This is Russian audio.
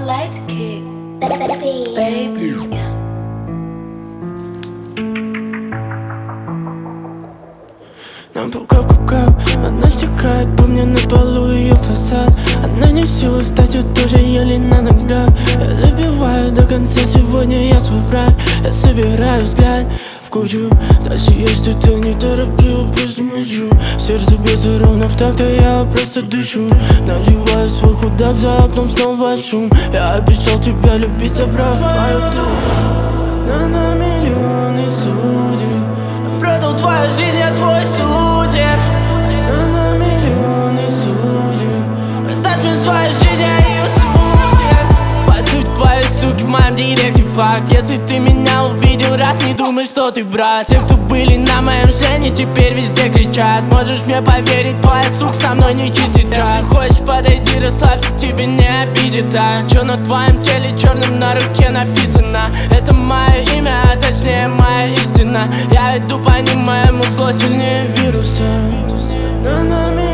light kick, baby. Нам пука-пука, она стекает по мне на полу ее фасад. Она не в силу стать, вот тоже еле на ногах. Я добиваю до конца, сегодня я свой враг. Я собираю взгляд в кучу. Дальше есть что-то не тороплю, просто мучу. Сердце бьется ровно в такт, а я просто дышу. Надеваю свой худак, за окном снова шум. Я обещал тебя любить, забрав твою душу. Она на миллионы судеб. Я продал твою жизнь, я твой судья. Она на миллионы судеб. Продаст мне свою жизнь, я ее судья. По сути твоей суки в моем директе факт. Если ты меня увидел раз, не думай, что ты брат. Все, кто были на моем жене, теперь везде кричат. Можешь мне поверить, твоя сука со мной не чистит трак. Если хочешь, подойди, расслабься, тебе не обидит, а чё на твоем теле черным на руке написано? Это мое имя, а точнее моя истина. Я иду по ним, моему зло сильнее вируса. Она на меня